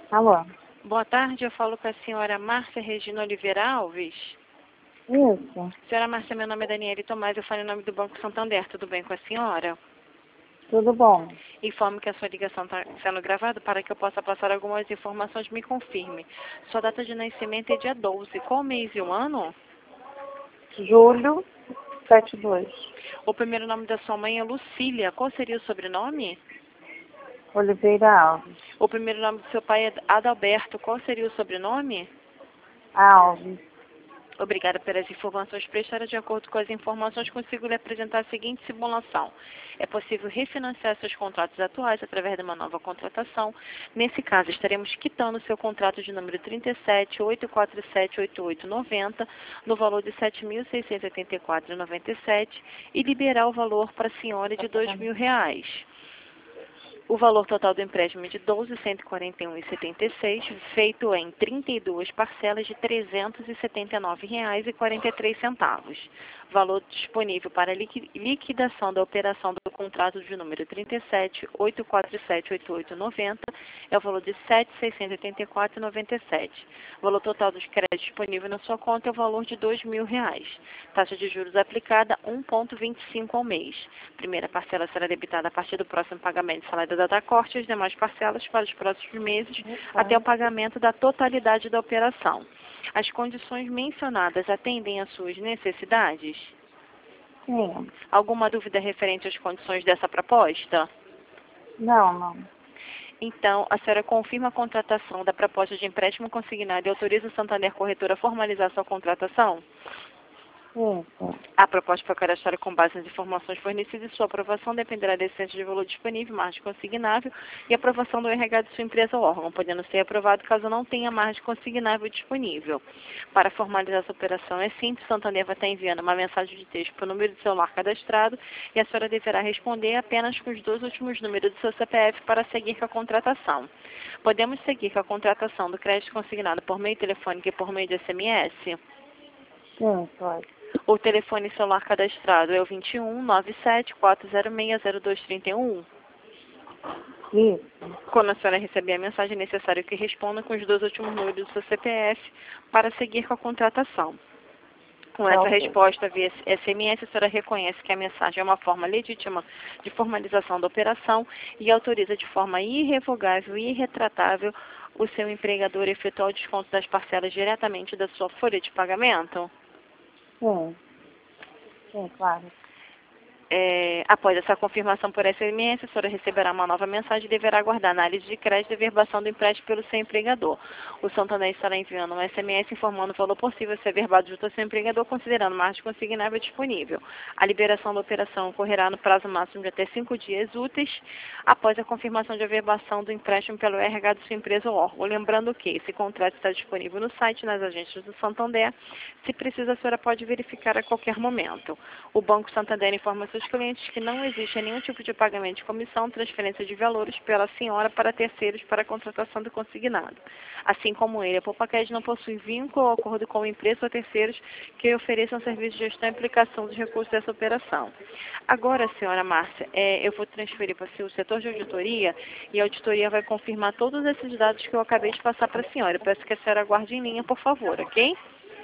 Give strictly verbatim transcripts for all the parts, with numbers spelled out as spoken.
Alô? Boa tarde, eu falo com a senhora Márcia Regina Oliveira Alves. Isso. Senhora Márcia, meu nome é Daniele Tomás, eu falo em nome do Banco Santander, tudo bem com a senhora? Tudo bom? Informo que a sua ligação está sendo gravada para que eu possa passar algumas informações, me confirme. Sua data de nascimento é dia doze, qual mês e o ano? Julho setenta e dois. O primeiro nome da sua mãe é Lucília, qual seria o sobrenome? Oliveira Alves. O primeiro nome do seu pai é Adalberto, qual seria o sobrenome? Alves. Obrigada pelas informações prestadas. De acordo com as informações, consigo lhe apresentar a seguinte simulação. É possível refinanciar seus contratos atuais através de uma nova contratação. Nesse caso, estaremos quitando seu contrato de número trinta e sete, oitocentos e quarenta e sete, oitenta e oito noventa no valor de sete mil seiscentos e oitenta e quatro reais e noventa e sete centavos e liberar o valor para a senhora de dois mil reais. O valor total do empréstimo é de doze mil cento e quarenta e um reais e setenta e seis centavos, feito em trinta e duas parcelas de trezentos e setenta e nove reais e quarenta e três centavos. Valor disponível para liqui- liquidação da operação do contrato de número trinta e sete, oitocentos e quarenta e sete, oitenta e oito noventa é o valor de sete mil seiscentos e oitenta e quatro reais e noventa e sete centavos. O valor total dos créditos disponível na sua conta é o valor de dois mil reais. Taxa de juros aplicada um vírgula vinte e cinco ao mês. Primeira parcela será debitada a partir do próximo pagamento de salário da data corte e as demais parcelas para os próximos meses até o pagamento da totalidade da operação. As condições mencionadas atendem às suas necessidades? Sim. Alguma dúvida referente às condições dessa proposta? Não, não. Então, a senhora confirma a contratação da proposta de empréstimo consignado e autoriza o Santander Corretora a formalizar sua contratação? Isso. A proposta foi cadastrada com base nas informações fornecidas e sua aprovação dependerá da existência de valor disponível, margem consignável e aprovação do R H de sua empresa ou órgão, podendo ser aprovado caso não tenha margem consignável disponível. Para formalizar essa operação é simples, o Santander vai estar enviando uma mensagem de texto para o número de celular cadastrado e a senhora deverá responder apenas com os dois últimos números do seu C P F para seguir com a contratação. Podemos seguir com a contratação do crédito consignado por meio telefônico e por meio de S M S? Sim, pode. O telefone celular cadastrado é o vinte e um, noventa e sete, quatrocentos e seis, zero dois trinta e um. Isso. Quando a senhora receber a mensagem, é necessário que responda com os dois últimos números do seu C P F para seguir com a contratação. Com essa Ok. resposta via S M S, a senhora reconhece que a mensagem é uma forma legítima de formalização da operação e autoriza de forma irrevogável e irretratável o seu empregador a efetuar o desconto das parcelas diretamente da sua folha de pagamento? Sim. Sim, claro. É, após essa confirmação por S M S, a senhora receberá uma nova mensagem e deverá aguardar análise de crédito e verbação do empréstimo pelo seu empregador. O Santander estará enviando um S M S informando o valor possível a ser verbado junto ao seu empregador, considerando margem consignável disponível. A liberação da operação ocorrerá no prazo máximo de até cinco dias úteis, após a confirmação de averbação do empréstimo pelo R H de sua empresa ou órgão. Lembrando que esse contrato está disponível no site, nas agências do Santander. Se precisa, a senhora pode verificar a qualquer momento. O Banco Santander informa seus clientes que não existe nenhum tipo de pagamento de comissão, transferência de valores pela senhora para terceiros para a contratação do consignado. Assim como ele, a Poupacash não possui vínculo ou acordo com empresas ou terceiros que ofereçam serviço de gestão e aplicação dos recursos dessa operação. Agora, senhora Márcia, é, eu vou transferir para o setor de auditoria e a auditoria vai confirmar todos esses dados que eu acabei de passar para a senhora. Eu peço que a senhora aguarde em linha, por favor, ok?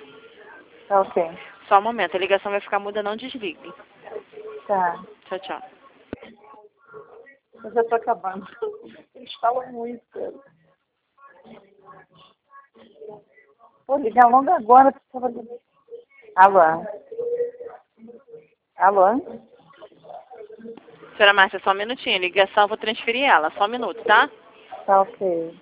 Ok. Só um momento, a ligação vai ficar muda, não desligue. Tá. Tchau, tchau. Eu já tô acabando. Eles falam muito. Vou ligar logo agora. Precisava ligar. Alô? Alô? Senhora Márcia, só um minutinho. Ligação, eu vou transferir ela. Só um minuto, tá? Tá ok.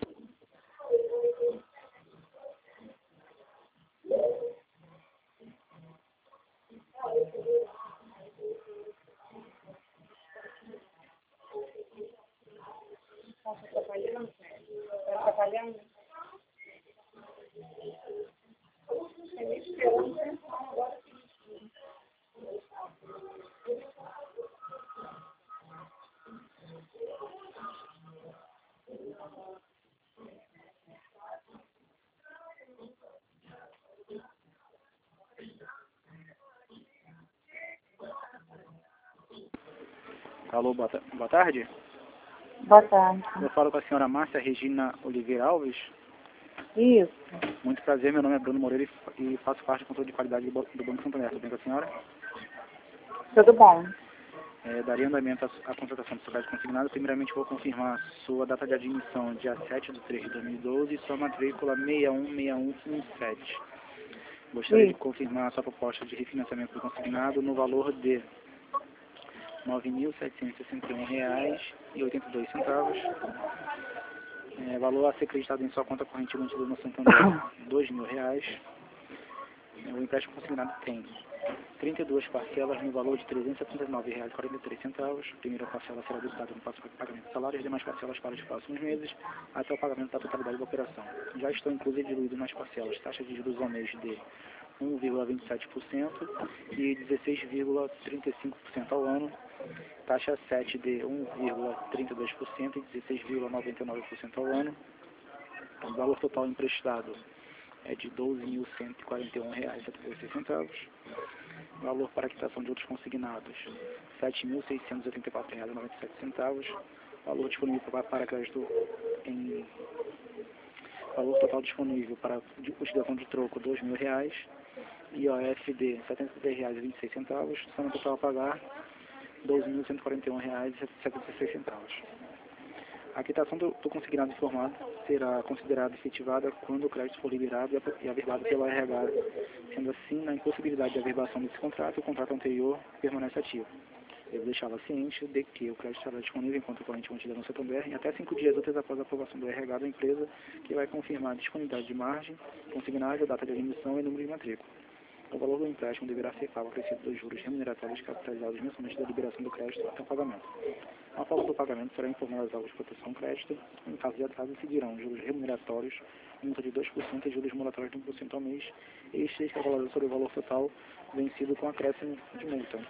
Alô, boa, ta- boa tarde. Boa tarde. Eu falo com a senhora Márcia Regina Oliveira Alves. Isso. Muito prazer, meu nome é Bruno Moreira e faço parte do controle de qualidade do Banco Santander. Tudo bem com a senhora? Tudo bom. É, daria andamento à, à contratação do seu crédito consignado. Primeiramente, vou confirmar sua data de admissão, dia sete de três de dois mil e doze, e sua matrícula seis um seis um um sete. Gostaria Sim. de confirmar a sua proposta de refinanciamento do consignado no valor de nove mil setecentos e sessenta e um reais e oitenta e dois centavos. É, valor a ser acreditado em sua conta corrente mantida no Santander, dois mil reais. É, o empréstimo consignado tem trinta e duas parcelas no valor de trezentos e setenta e nove reais e quarenta e três centavos. A primeira parcela será debitada no próximo pagamento de salário e as demais parcelas para os próximos meses, até o pagamento da totalidade da operação. Já estão incluídos e diluídos nas parcelas taxas de juros ao mês de um vírgula vinte e sete por cento e dezesseis vírgula trinta e cinco por cento ao ano, taxa sete de um vírgula trinta e dois por cento e dezesseis vírgula noventa e nove por cento ao ano. O valor total emprestado é de doze mil cento e quarenta e um reais e setenta e seis centavos. Valor para quitação de outros consignados, sete mil seiscentos e oitenta e quatro reais e noventa e sete centavos. Valor disponível para, para crédito em... Valor total disponível para utilização de troco, dois mil reais. I O F de setenta e três reais e vinte e seis centavos. Soma total a pagar, doze mil cento e quarenta e um reais e setenta e seis centavos. A quitação do, do consignado informado será considerada efetivada quando o crédito for liberado e averbado pelo R H. Sendo assim, na impossibilidade de averbação desse contrato, o contrato anterior permanece ativo. Devo deixá-la ciente de que o crédito estará disponível enquanto corrente mantida no Santander em até cinco dias úteis após a aprovação do R H da empresa, que vai confirmar a disponibilidade de margem, consignado, data de admissão e número de matrícula. O valor do empréstimo deverá ser pago acrescido dos juros remuneratórios capitalizados mensalmente da liberação do crédito até o pagamento. A falta do pagamento será informada às aulas de proteção crédito. Em caso de atraso, seguirão juros remuneratórios, multa de dois por cento e juros moratórios de um por cento ao mês, este calculado sobre o valor total vencido com acréscimo de multa.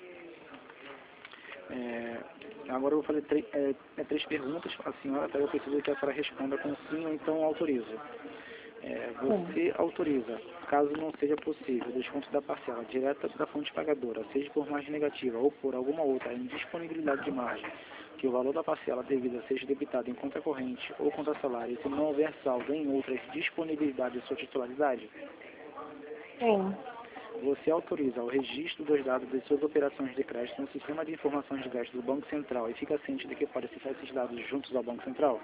É, agora eu vou fazer três, é, é, três perguntas para a senhora, até eu preciso que a senhora responda com sim ou então autorizo. É, você autoriza, caso não seja possível, o desconto da parcela direta da fonte pagadora, seja por margem negativa ou por alguma outra indisponibilidade de margem, que o valor da parcela devida seja debitado em conta corrente ou conta salário, se não houver saldo em outras disponibilidades de sua titularidade? Sim. Você autoriza o registro dos dados de suas operações de crédito no sistema de informações de crédito do Banco Central e fica ciente de que pode acessar esses dados juntos ao Banco Central?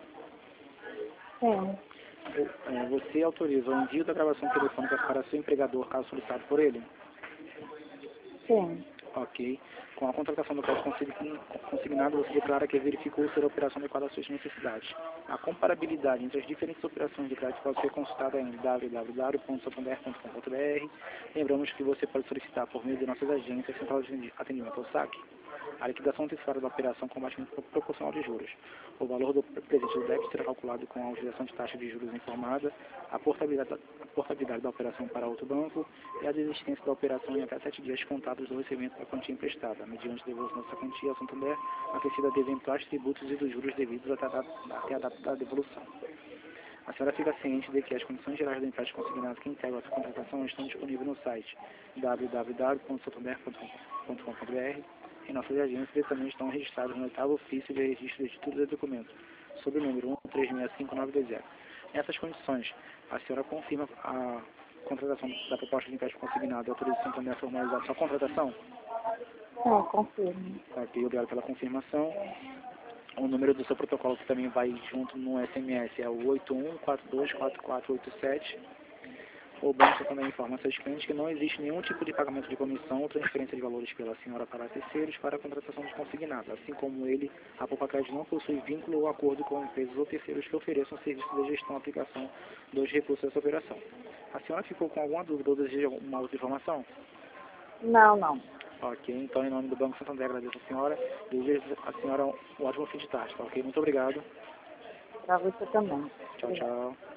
Sim. Você autoriza o envio da gravação telefônica para seu empregador, caso solicitado por ele? Sim. Ok. Com a contratação do crédito consignado, você declara que verificou ser a operação adequada às suas necessidades. A comparabilidade entre as diferentes operações de crédito pode ser consultada em w w w ponto santander ponto com ponto b r. Lembramos que você pode solicitar por meio de nossas agências central de atendimento ao saque a liquidação antecipada da operação com baixamento proporcional de juros. O valor do presente do débito será calculado com a utilização de taxa de juros informada, a portabilidade, da, a portabilidade da operação para outro banco e a desistência da operação em até sete dias contados do recebimento da quantia emprestada, mediante a devolução dessa quantia ao Santander, acrescida de eventuais tributos e dos juros devidos até a data, até a data da devolução. A senhora fica ciente de que as condições gerais do empréstimo consignado que integram essa contratação estão disponíveis no site w w w ponto santander ponto com ponto b r. Em nossas agências também estão registrados no oitavo ofício de registro de títulos e documentos, sob o número um três seis cinco nove dois zero. Nessas condições, a senhora confirma a contratação da proposta de empréstimo consignado e autoriza o Santander a formalizar sua contratação? Sim, confirmo. Ok, obrigado pela confirmação. O número do seu protocolo que também vai junto no S M S é o oito um quatro dois quatro quatro oito sete. O banco também informa a seus clientes que não existe nenhum tipo de pagamento de comissão ou transferência de valores pela senhora para terceiros para a contratação de consignado, assim como ele, a Poupa Crédito não possui vínculo ou acordo com empresas ou terceiros que ofereçam serviço de gestão e aplicação dos recursos dessa operação. A senhora ficou com alguma dúvida ou deseja alguma outra informação? Não, não. Ok, então em nome do Banco Santander agradeço a senhora, desejo a senhora um ótimo fim de tarde, tá ok? Muito obrigado. Para você também. Tchau, tchau.